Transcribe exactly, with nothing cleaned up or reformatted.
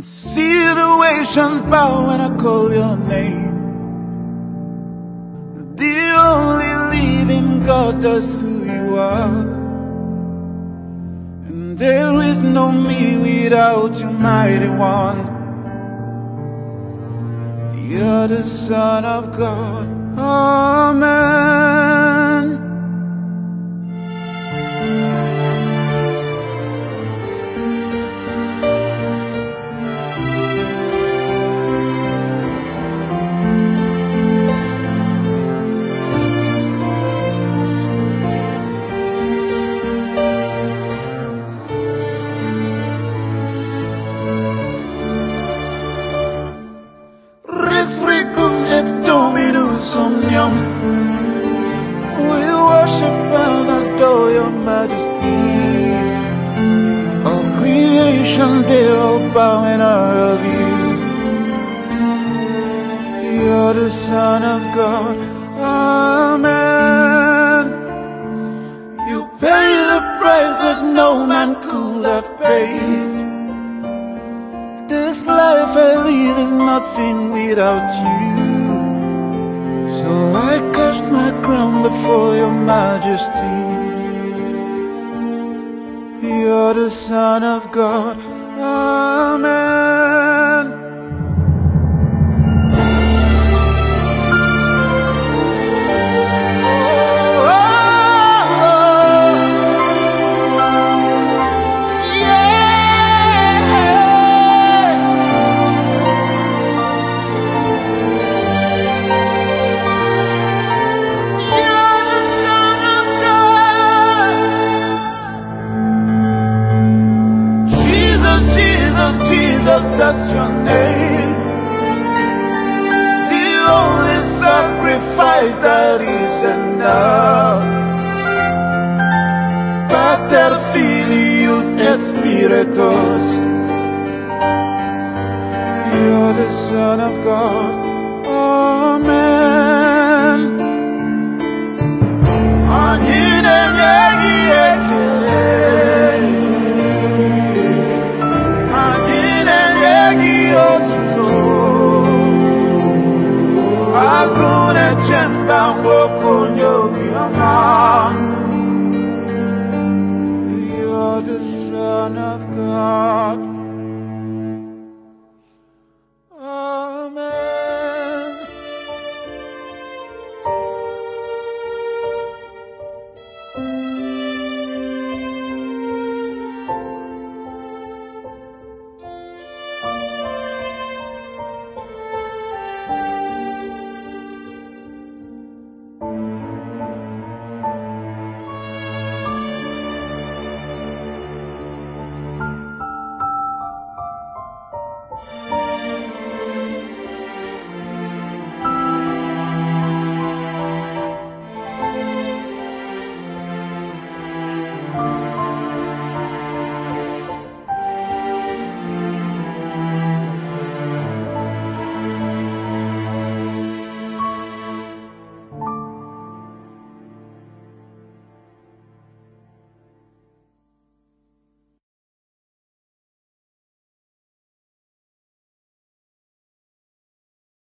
Situations bow when I call your name. The only living God, that's who you are. And there is no me without you, mighty one. You're the Son of God. Amen. Dominus omnium, we worship and adore your majesty. All creation, they all bow in honor of you. You're the Son of God. Amen. You paid a price that no man could have paid. This life I live is nothing without you. So I cast my crown before your majesty. You're the Son of God. Amen. Jesus, that's your name. The only sacrifice that is enough. Pater Filius et Spiritus. You're the Son of God. Amen. Agune chemba ngokonyo biama. You're the Son of God.